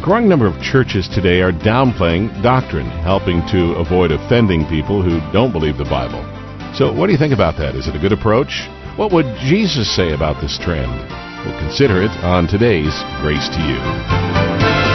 growing number of churches today are downplaying doctrine, helping to avoid offending people who don't believe the Bible. So what do you think about that? Is it a good approach? What would Jesus say about this trend? We'll consider it on today's Grace to You.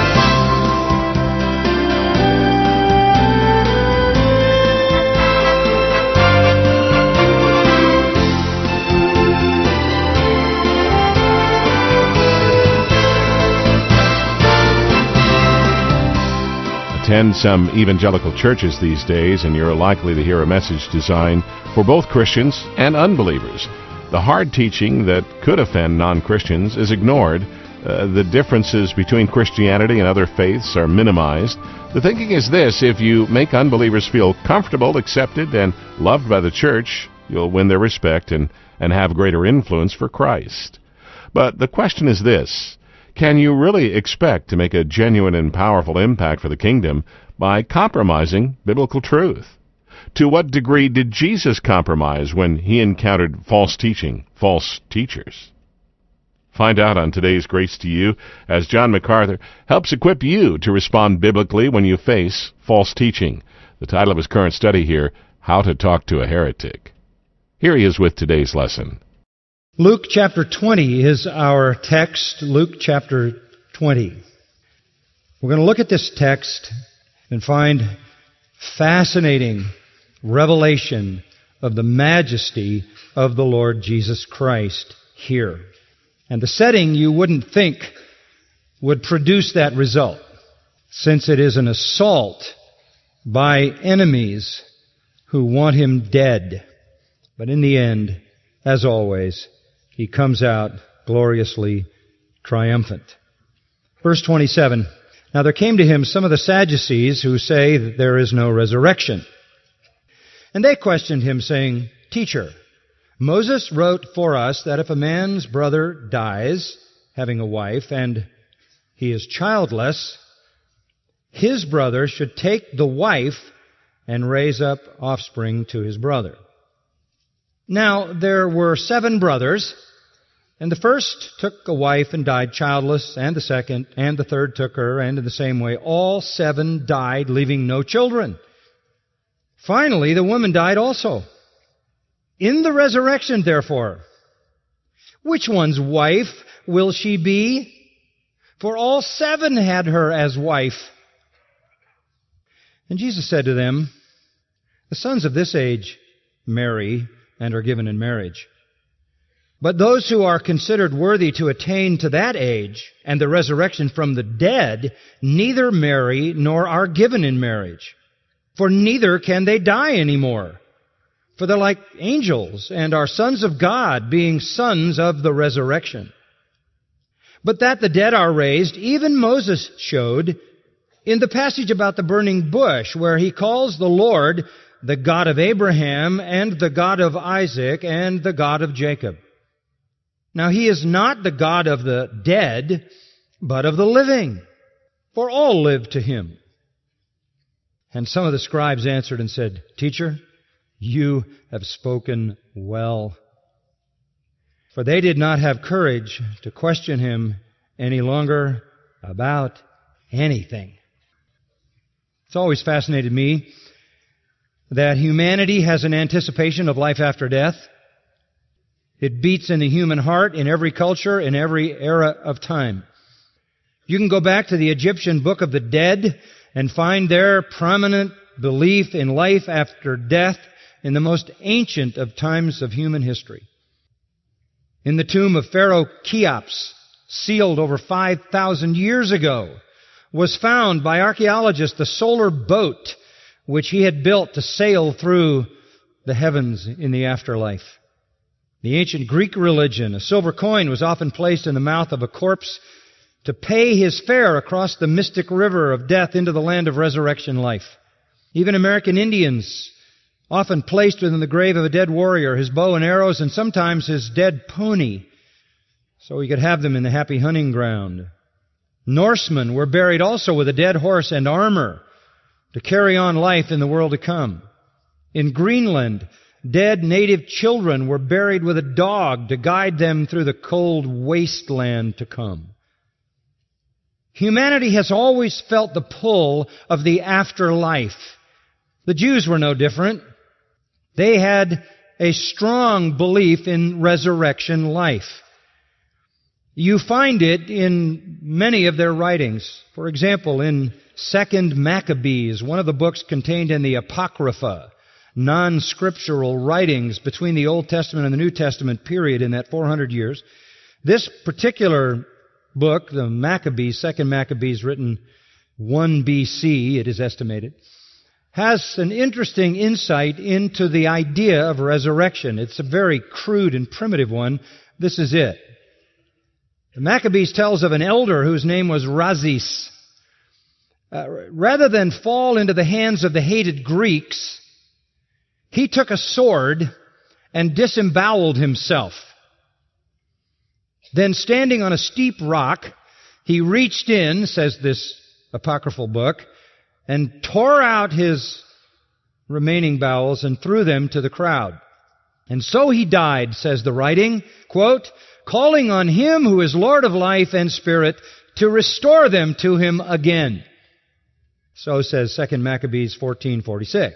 Attend some evangelical churches these days, and you're likely to hear a message designed for both Christians and unbelievers. The hard teaching that could offend non-Christians is ignored. The differences between Christianity and other faiths are minimized. The thinking is this: if you make unbelievers feel comfortable, accepted, and loved by the church, you'll win their respect and have greater influence for Christ. But the question is this: can you really expect to make a genuine and powerful impact for the kingdom by compromising biblical truth? To what degree did Jesus compromise when he encountered false teaching, false teachers? Find out on today's Grace to You as John MacArthur helps equip you to respond biblically when you face false teaching. The title of his current study here, How to Talk to a Heretic. Here he is with today's lesson. Luke chapter 20 is our text, Luke chapter 20. We're going to look at this text and find fascinating revelation of the majesty of the Lord Jesus Christ here. And the setting you wouldn't think would produce that result, since it is an assault by enemies who want him dead. But in the end, as always, he comes out gloriously triumphant. Verse 27, Now there came to him some of the Sadducees who say that there is no resurrection. And they questioned him, saying, Teacher, Moses wrote for us that if a man's brother dies, having a wife, and he is childless, his brother should take the wife and raise up offspring to his brother. Now, there were 7 brothers, and the first took a wife and died childless, and the second, and the third took her, and in the same way all 7 died, leaving no children. Finally, the woman died also. In the resurrection, therefore, which one's wife will she be? For all 7 had her as wife. And Jesus said to them, The sons of this age marry and are given in marriage. But those who are considered worthy to attain to that age and the resurrection from the dead neither marry nor are given in marriage, for neither can they die anymore. For they're like angels and are sons of God, being sons of the resurrection. But that the dead are raised, even Moses showed in the passage about the burning bush, where he calls the Lord the God of Abraham, and the God of Isaac, and the God of Jacob. Now he is not the God of the dead, but of the living, for all live to him. And some of the scribes answered and said, Teacher, you have spoken well. For they did not have courage to question him any longer about anything. It's always fascinated me that humanity has an anticipation of life after death. It beats in the human heart in every culture, in every era of time. You can go back to the Egyptian Book of the Dead and find their prominent belief in life after death in the most ancient of times of human history. In the tomb of Pharaoh Cheops, sealed over 5,000 years ago, was found by archaeologists the solar boat which he had built to sail through the heavens in the afterlife. The ancient Greek religion, a silver coin was often placed in the mouth of a corpse to pay his fare across the mystic river of death into the land of resurrection life. Even American Indians often placed within the grave of a dead warrior his bow and arrows, and sometimes his dead pony, so he could have them in the happy hunting ground. Norsemen were buried also with a dead horse and armor to carry on life in the world to come. In Greenland, dead native children were buried with a dog to guide them through the cold wasteland to come. Humanity has always felt the pull of the afterlife. The Jews were no different. They had a strong belief in resurrection life. You find it in many of their writings. For example, in 2nd Maccabees, one of the books contained in the Apocrypha, non-scriptural writings between the Old Testament and the New Testament period in that 400 years. This particular book, the Maccabees, 2nd Maccabees, written 1 BC, it is estimated, has an interesting insight into the idea of resurrection. It's a very crude and primitive one. This is it. The Maccabees tells of an elder whose name was Razis. Rather than fall into the hands of the hated Greeks, he took a sword and disemboweled himself. Then, standing on a steep rock, he reached in, says this apocryphal book, and tore out his remaining bowels and threw them to the crowd. And so he died, says the writing, quote, calling on Him who is Lord of life and spirit to restore them to Him again. So says 2 Maccabees 14:46.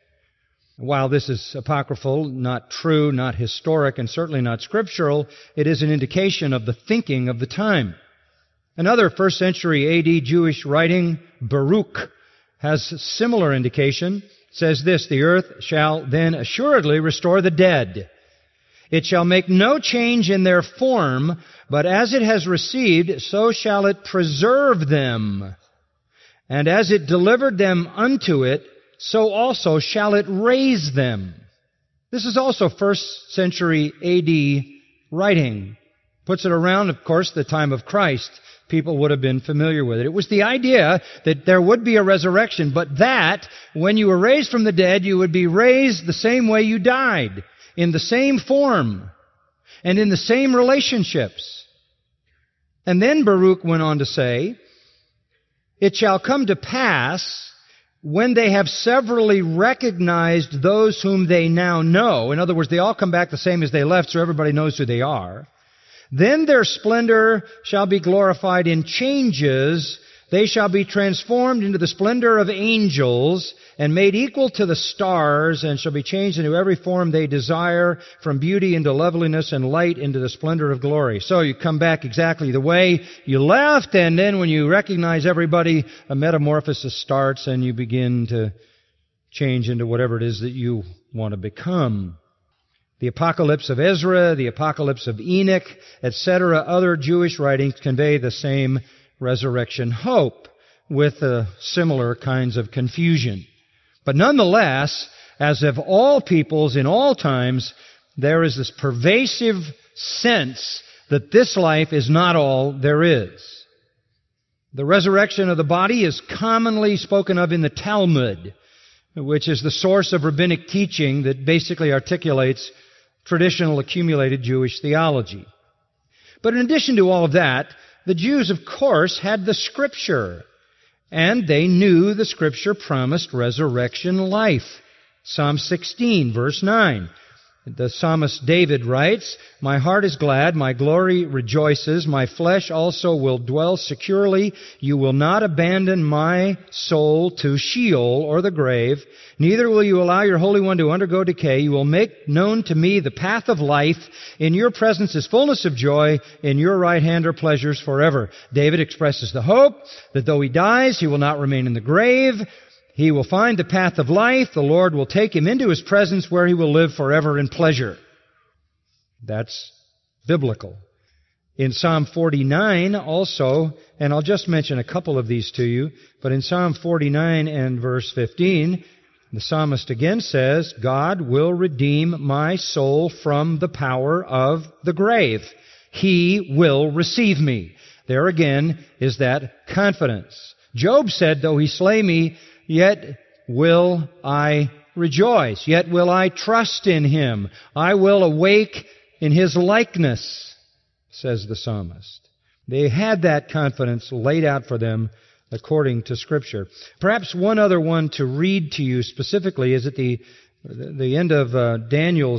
While this is apocryphal, not true, not historic, and certainly not scriptural, it is an indication of the thinking of the time. Another 1st century A.D. Jewish writing, Baruch, has similar indication. It says this, the earth shall then assuredly restore the dead. It shall make no change in their form, but as it has received, so shall it preserve them. And as it delivered them unto it, so also shall it raise them. This is also 1st century A.D. writing. Puts it around, of course, the time of Christ. People would have been familiar with it. It was the idea that there would be a resurrection, but that when you were raised from the dead, you would be raised the same way you died, in the same form, and in the same relationships. And then Baruch went on to say, it shall come to pass when they have severally recognized those whom they now know. In other words, they all come back the same as they left, so everybody knows who they are. Then their splendor shall be glorified in changes. They shall be transformed into the splendor of angels and made equal to the stars, and shall be changed into every form they desire, from beauty into loveliness and light into the splendor of glory. So you come back exactly the way you left, and then when you recognize everybody, a metamorphosis starts and you begin to change into whatever it is that you want to become. The Apocalypse of Ezra, the Apocalypse of Enoch, etc., other Jewish writings convey the same resurrection hope with similar kinds of confusion. But nonetheless, as of all peoples in all times, there is this pervasive sense that this life is not all there is. The resurrection of the body is commonly spoken of in the Talmud, which is the source of rabbinic teaching that basically articulates traditional accumulated Jewish theology. But in addition to all of that, the Jews, of course, had the Scripture, and they knew the Scripture promised resurrection life. Psalm 16, verse 9. The psalmist David writes, my heart is glad, my glory rejoices, my flesh also will dwell securely. You will not abandon my soul to Sheol or the grave, neither will you allow your Holy One to undergo decay. You will make known to me the path of life. In your presence is fullness of joy. In your right hand are pleasures forever. David expresses the hope that though he dies, he will not remain in the grave. He will find the path of life. The Lord will take him into His presence where he will live forever in pleasure. That's biblical. In Psalm 49 also, and I'll just mention a couple of these to you, but in Psalm 49 and verse 15, the psalmist again says, God will redeem my soul from the power of the grave. He will receive me. There again is that confidence. Job said, though He slay me, yet will I rejoice. Yet will I trust in Him. I will awake in His likeness, says the psalmist. They had that confidence laid out for them according to Scripture. Perhaps one other one to read to you specifically is at the end of Daniel's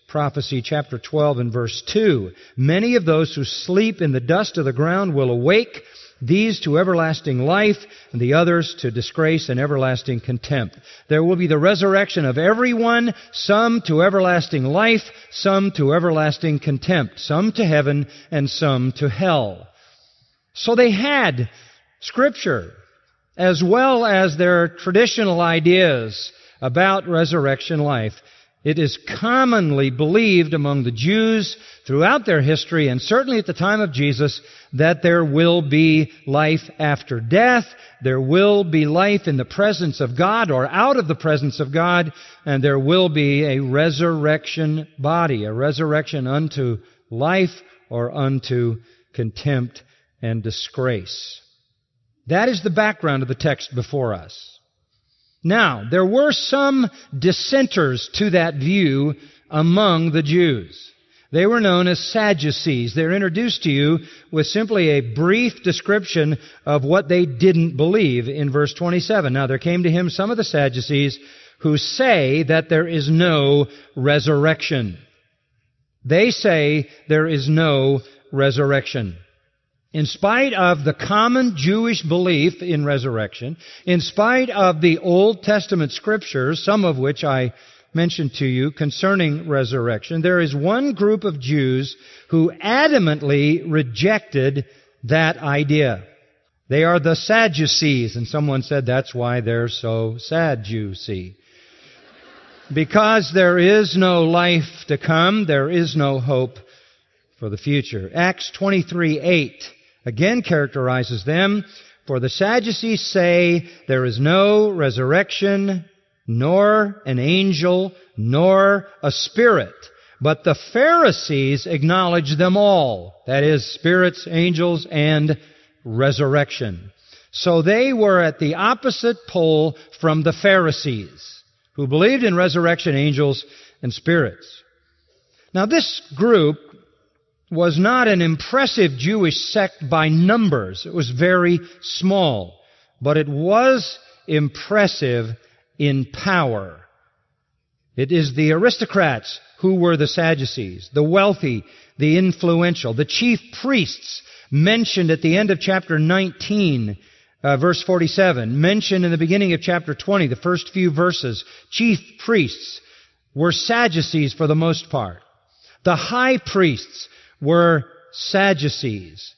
prophecy, chapter 12 and verse 2. Many of those who sleep in the dust of the ground will awake, these to everlasting life, and the others to disgrace and everlasting contempt. There will be the resurrection of everyone, some to everlasting life, some to everlasting contempt, some to heaven, and some to hell. So they had Scripture, as well as their traditional ideas about resurrection life. It is commonly believed among the Jews throughout their history, and certainly at the time of Jesus, that there will be life after death. There will be life in the presence of God or out of the presence of God, and there will be a resurrection body, a resurrection unto life or unto contempt and disgrace. That is the background of the text before us. Now, there were some dissenters to that view among the Jews. They were known as Sadducees. They're introduced to you with simply a brief description of what they didn't believe in verse 27. Now, there came to him some of the Sadducees who say that there is no resurrection. They say there is no resurrection. In spite of the common Jewish belief in resurrection, in spite of the Old Testament Scriptures, some of which I mentioned to you concerning resurrection, there is one group of Jews who adamantly rejected that idea. They are the Sadducees, and someone said that's why they're so sad, you see. Because there is no life to come, there is no hope for the future. Acts 23:8 again characterizes them. For the Sadducees say there is no resurrection, nor an angel, nor a spirit. But the Pharisees acknowledge them all. That is, spirits, angels, and resurrection. So they were at the opposite pole from the Pharisees, who believed in resurrection, angels, and spirits. Now this group was not an impressive Jewish sect by numbers. It was very small. But it was impressive in power. It is the aristocrats who were the Sadducees, the wealthy, the influential, the chief priests mentioned at the end of chapter 19, verse 47, mentioned in the beginning of chapter 20, the first few verses. Chief priests were Sadducees for the most part. The high priests were Sadducees.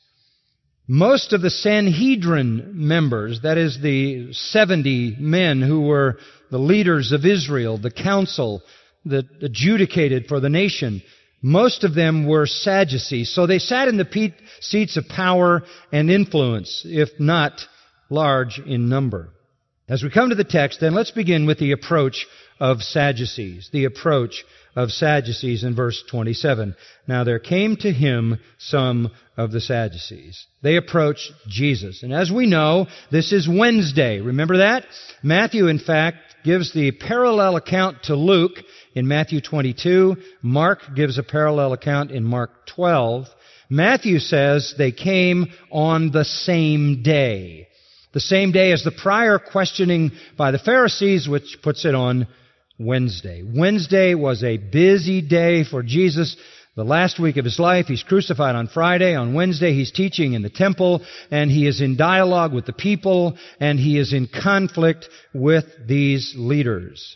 Most of the Sanhedrin members, that is the 70 men who were the leaders of Israel, the council that adjudicated for the nation, most of them were Sadducees. So they sat in the seats of power and influence, if not large in number. As we come to the text, then let's begin with the approach of Sadducees. The approach of Sadducees in verse 27. Now there came to him some of the Sadducees. They approached Jesus. And as we know, this is Wednesday. Remember that? Matthew, in fact, gives the parallel account to Luke in Matthew 22. Mark gives a parallel account in Mark 12. Matthew says they came on the same day. The same day as the prior questioning by the Pharisees, which puts it on Wednesday. Wednesday was a busy day for Jesus. The last week of his life, he's crucified on Friday. On Wednesday, he's teaching in the temple, and he is in dialogue with the people, and he is in conflict with these leaders.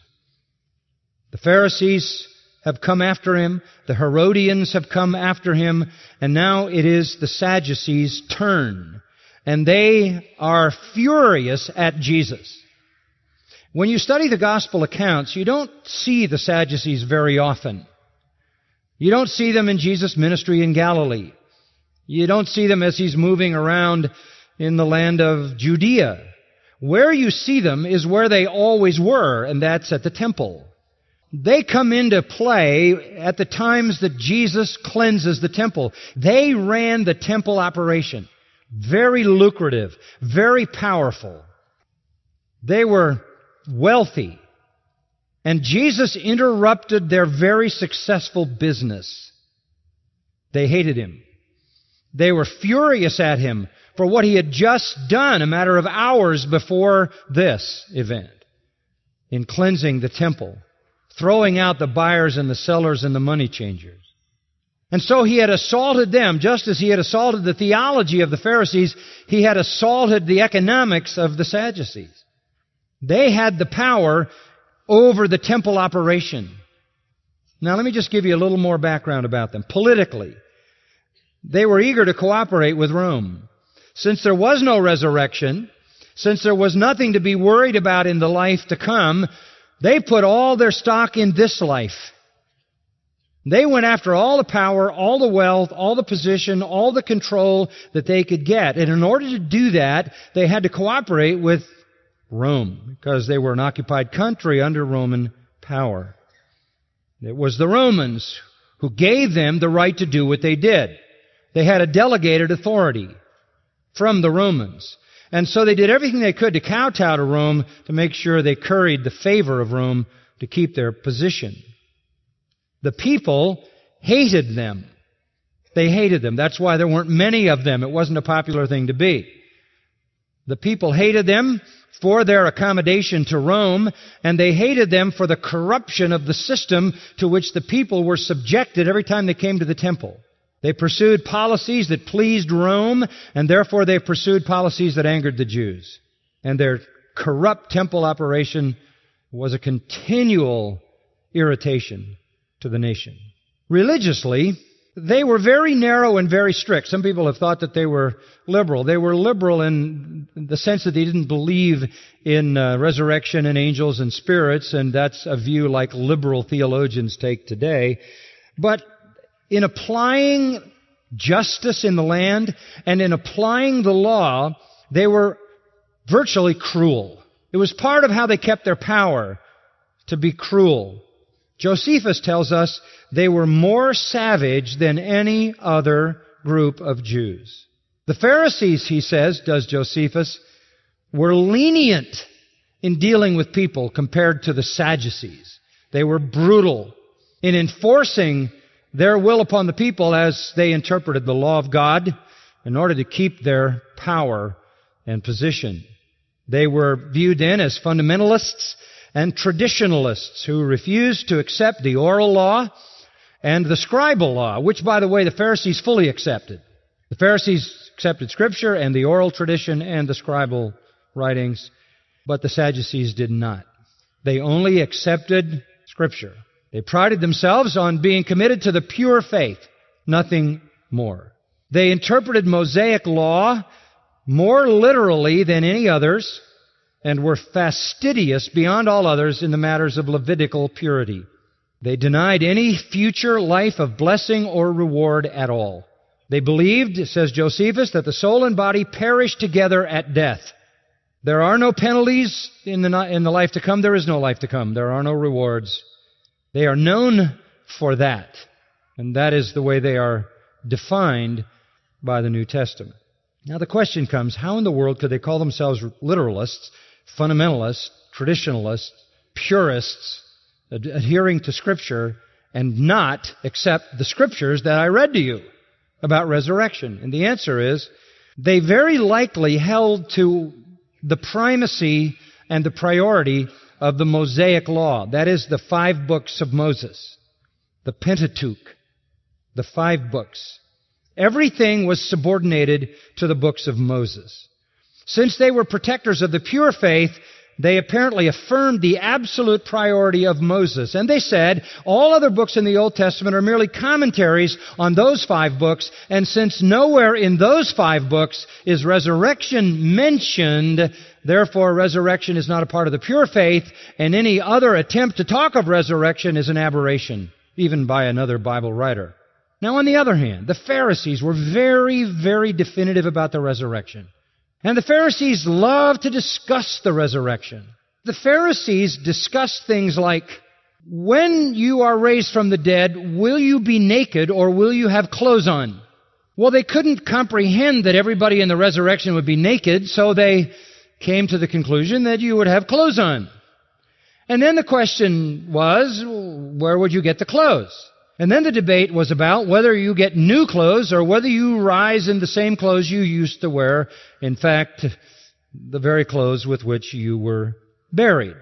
The Pharisees have come after him. The Herodians have come after him. And now it is the Sadducees' turn. And they are furious at Jesus. When you study the gospel accounts, you don't see the Sadducees very often. You don't see them in Jesus' ministry in Galilee. You don't see them as he's moving around in the land of Judea. Where you see them is where they always were, and that's at the temple. They come into play at the times that Jesus cleanses the temple. They ran the temple operation. Very lucrative, very powerful. They were wealthy. And Jesus interrupted their very successful business. They hated him. They were furious at him for what he had just done a matter of hours before this event in cleansing the temple. throwing out the buyers and the sellers and the money changers. And so he had assaulted them, just as he had assaulted the theology of the Pharisees, he had assaulted the economics of the Sadducees. They had the power over the temple operation. Now let me just give you a little more background about them. Politically, they were eager to cooperate with Rome. Since there was no resurrection, since there was nothing to be worried about in the life to come, they put all their stock in this life. They went after all the power, all the wealth, all the position, all the control that they could get. And in order to do that, they had to cooperate with Rome, because they were an occupied country under Roman power. It was the Romans who gave them the right to do what they did. They had a delegated authority from the Romans. And so they did everything they could to kowtow to Rome to make sure they curried the favor of Rome to keep their position. The people hated them. They hated them. That's why there weren't many of them. It wasn't a popular thing to be. The people hated them for their accommodation to Rome, and they hated them for the corruption of the system to which the people were subjected every time they came to the temple. They pursued policies that pleased Rome, and therefore they pursued policies that angered the Jews. And their corrupt temple operation was a continual irritation to the nation. Religiously, they were very narrow and very strict. Some people have thought that they were liberal. They were liberal in the sense that they didn't believe in resurrection and angels and spirits, and that's a view like liberal theologians take today. But in applying justice in the land and in applying the law, they were virtually cruel. It was part of how they kept their power, to be cruel. Josephus tells us they were more savage than any other group of Jews. The Pharisees, he says, does Josephus, were lenient in dealing with people compared to the Sadducees. They were brutal in enforcing their will upon the people as they interpreted the law of God in order to keep their power and position. They were viewed then as fundamentalists and traditionalists who refused to accept the oral law and the scribal law, which, by the way, the Pharisees fully accepted. The Pharisees accepted Scripture and the oral tradition and the scribal writings, but the Sadducees did not. They only accepted Scripture. They prided themselves on being committed to the pure faith, nothing more. They interpreted Mosaic law more literally than any others, and were fastidious beyond all others in the matters of Levitical purity. They denied any future life of blessing or reward at all. They believed, says Josephus, that the soul and body perish together at death. There are no penalties in the life to come. There is no life to come. There are no rewards. They are known for that. And that is the way they are defined by the New Testament. Now the question comes, how in the world could they call themselves literalists, fundamentalists, traditionalists, purists, adhering to Scripture, and not accept the Scriptures that I read to you about resurrection? And the answer is, they very likely held to the primacy and the priority of the Mosaic law. That is, the 5 books of Moses, the Pentateuch, the 5 books. Everything was subordinated to the books of Moses. Since they were protectors of the pure faith, they apparently affirmed the absolute priority of Moses. And they said, all other books in the Old Testament are merely commentaries on those 5 books, and since nowhere in those 5 books is resurrection mentioned, therefore resurrection is not a part of the pure faith, and any other attempt to talk of resurrection is an aberration, even by another Bible writer. Now, on the other hand, the Pharisees were very, very definitive about the resurrection. And the Pharisees loved to discuss the resurrection. The Pharisees discussed things like, when you are raised from the dead, will you be naked or will you have clothes on? Well, they couldn't comprehend that everybody in the resurrection would be naked, so they came to the conclusion that you would have clothes on. And then the question was, where would you get the clothes? And then the debate was about whether you get new clothes or whether you rise in the same clothes you used to wear, in fact, the very clothes with which you were buried.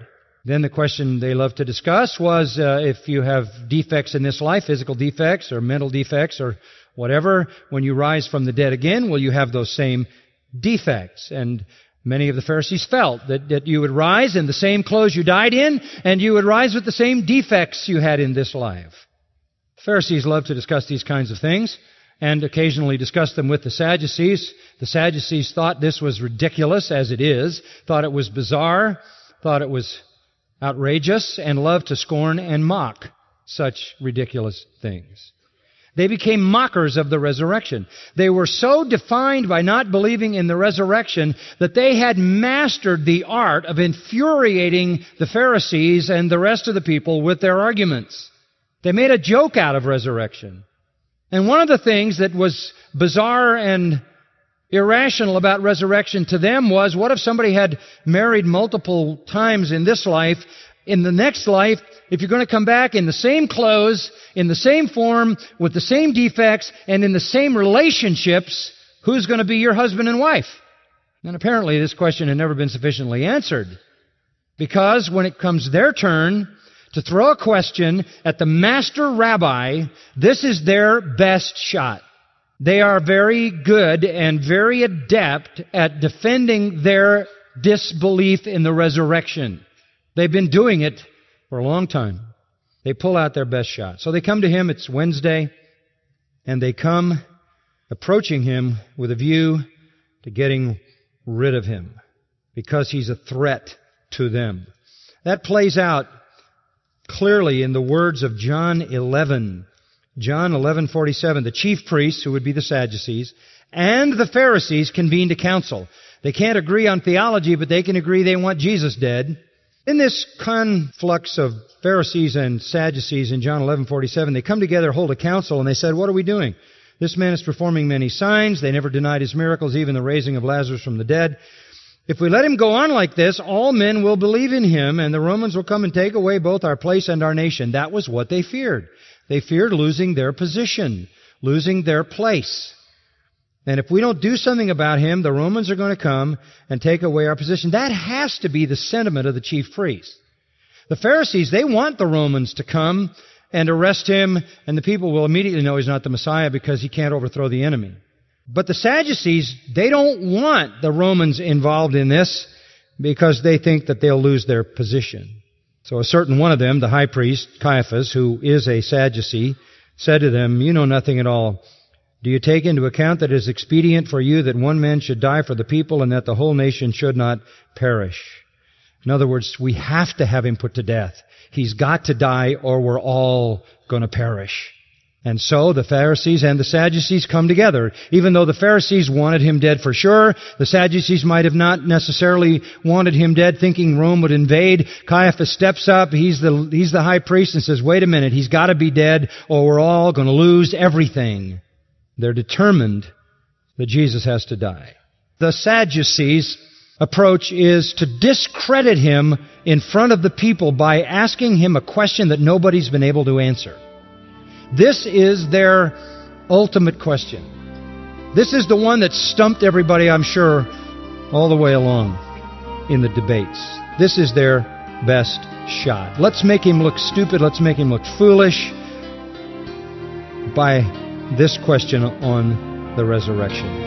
Then the question they loved to discuss was if you have defects in this life, physical defects or mental defects or whatever, when you rise from the dead again, will you have those same defects? And many of the Pharisees felt that you would rise in the same clothes you died in, and you would rise with the same defects you had in this life. Pharisees loved to discuss these kinds of things, and occasionally discuss them with the Sadducees. The Sadducees thought this was ridiculous, as it is, thought it was bizarre, thought it was outrageous, and loved to scorn and mock such ridiculous things. They became mockers of the resurrection. They were so defined by not believing in the resurrection that they had mastered the art of infuriating the Pharisees and the rest of the people with their arguments. They made a joke out of resurrection. And one of the things that was bizarre and irrational about resurrection to them was, what if somebody had married multiple times in this life? In the next life, if you're going to come back in the same clothes, in the same form, with the same defects, and in the same relationships, who's going to be your husband and wife? And apparently this question had never been sufficiently answered. Because when it comes their turn to throw a question at the master rabbi, this is their best shot. They are very good and very adept at defending their disbelief in the resurrection. They've been doing it for a long time. They pull out their best shot. So they come to him, it's Wednesday, and they come approaching him with a view to getting rid of him because he's a threat to them. That plays out clearly in the words of John 11. John 11:47, the chief priests, who would be the Sadducees, and the Pharisees convened a council. They can't agree on theology, but they can agree they want Jesus dead. In this conflux of Pharisees and Sadducees in John 11:47, they come together, hold a council, and they said, what are we doing? This man is performing many signs. They never denied his miracles, even the raising of Lazarus from the dead. If we let him go on like this, all men will believe in him, and the Romans will come and take away both our place and our nation. That was what they feared. They feared losing their position, losing their place. And if we don't do something about him, the Romans are going to come and take away our position. That has to be the sentiment of the chief priests. The Pharisees, they want the Romans to come and arrest him, and the people will immediately know he's not the Messiah because he can't overthrow the enemy. But the Sadducees, they don't want the Romans involved in this because they think that they'll lose their position. So a certain one of them, the high priest, Caiaphas, who is a Sadducee, said to them, you know nothing at all. Do you take into account that it is expedient for you that one man should die for the people and that the whole nation should not perish? In other words, we have to have him put to death. He's got to die or we're all going to perish. And so the Pharisees and the Sadducees come together. Even though the Pharisees wanted him dead for sure, the Sadducees might have not necessarily wanted him dead, thinking Rome would invade. Caiaphas steps up. He's the high priest and says, wait a minute, he's got to be dead or we're all going to lose everything. They're determined that Jesus has to die. The Sadducees' approach is to discredit him in front of the people by asking him a question that nobody's been able to answer. This is their ultimate question. This is the one that stumped everybody, I'm sure, all the way along in the debates. This is their best shot. Let's make him look stupid. Let's make him look foolish by this question on the resurrection.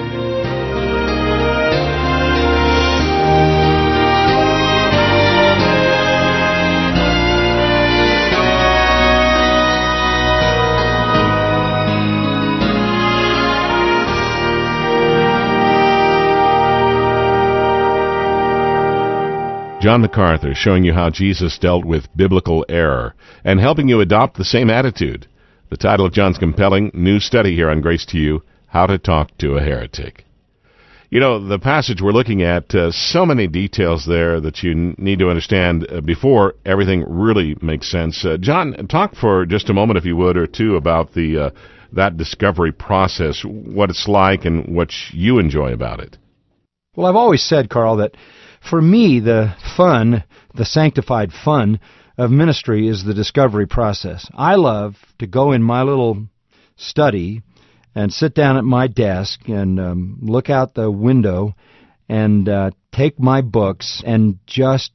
John MacArthur showing you how Jesus dealt with biblical error and helping you adopt the same attitude. The title of John's compelling new study here on Grace to You, How to Talk to a Heretic. You know, the passage we're looking at, so many details there that you need to understand before everything really makes sense. John, talk for just a moment, if you would, or two about that discovery process, what it's like and what you enjoy about it. Well, I've always said, Carl, that for me, the sanctified fun of ministry is the discovery process. I love to go in my little study and sit down at my desk and look out the window and take my books and just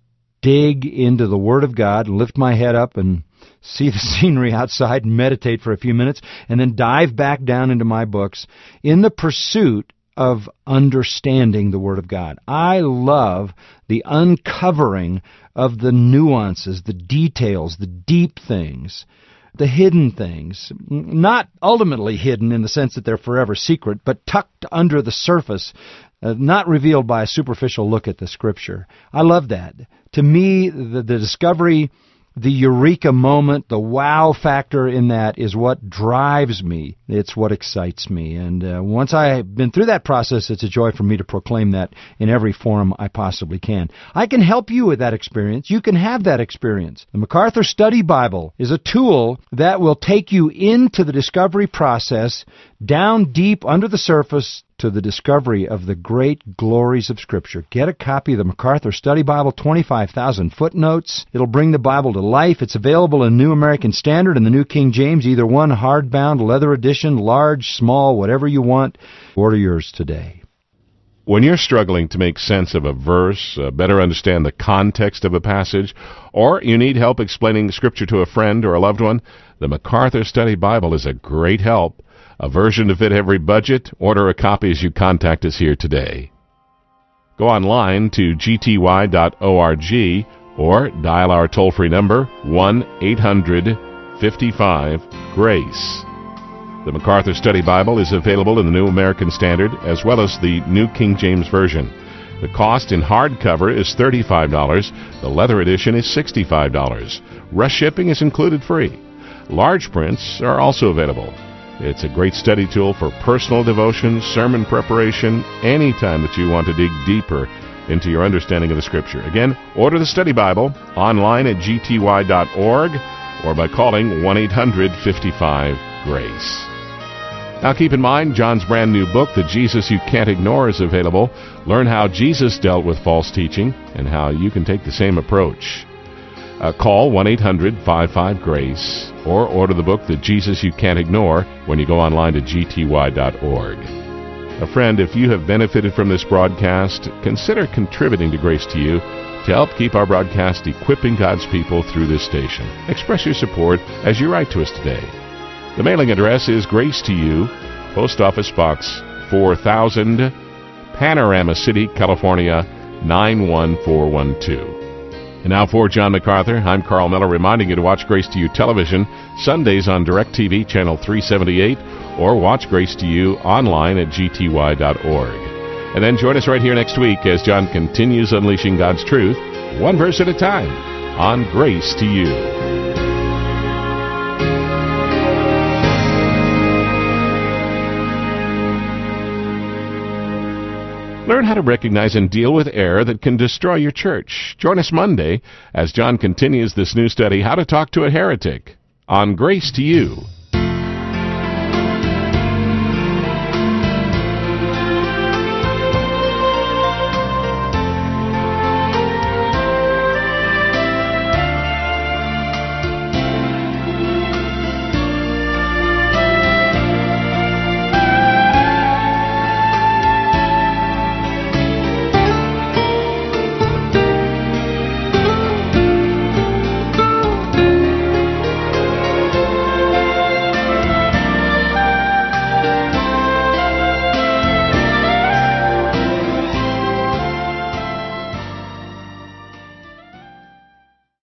dig into the Word of God, lift my head up and see the scenery outside and meditate for a few minutes, and then dive back down into my books in the pursuit of understanding the Word of God. I love the uncovering of the nuances, the details, the deep things, the hidden things, not ultimately hidden in the sense that they're forever secret, but tucked under the surface, not revealed by a superficial look at the Scripture. I love that. To me, the discovery, the eureka moment, the wow factor in that is what drives me. It's what excites me. And once I've been through that process, it's a joy for me to proclaim that in every forum I possibly can. I can help you with that experience. You can have that experience. The MacArthur Study Bible is a tool that will take you into the discovery process, down deep under the surface, to the discovery of the great glories of Scripture. Get a copy of the MacArthur Study Bible, 25,000 footnotes. It'll bring the Bible to life. It's available in New American Standard and the New King James, either one, hardbound, leather edition, large, small, whatever you want. Order yours today. When you're struggling to make sense of a verse, better understand the context of a passage, or you need help explaining Scripture to a friend or a loved one, the MacArthur Study Bible is a great help. A version to fit every budget. Order a copy as you contact us here today. Go online to gty.org or dial our toll-free number 1-800-55-GRACE. The MacArthur Study Bible is available in the New American Standard as well as the New King James Version. The cost in hardcover is $35. The leather edition is $65. Rush shipping is included free. Large prints are also available. It's a great study tool for personal devotion, sermon preparation, any time that you want to dig deeper into your understanding of the Scripture. Again, order the Study Bible online at gty.org or by calling 1-800-55-GRACE. Now keep in mind, John's brand new book, The Jesus You Can't Ignore, is available. Learn how Jesus dealt with false teaching and how you can take the same approach. Call 1-800-55-GRACE or order the book, The Jesus You Can't Ignore, when you go online to gty.org. Friend, if you have benefited from this broadcast, consider contributing to Grace to You to help keep our broadcast equipping God's people through this station. Express your support as you write to us today. The mailing address is Grace to You, Post Office Box 4000, Panorama City, California, 91412. And now for John MacArthur, I'm Carl Miller, reminding you to watch Grace to You television Sundays on DirecTV Channel 378 or watch Grace to You online at gty.org. And then join us right here next week as John continues unleashing God's truth, one verse at a time, on Grace to You. Learn how to recognize and deal with error that can destroy your church. Join us Monday as John continues this new study, How to Talk to a Heretic, on Grace to You.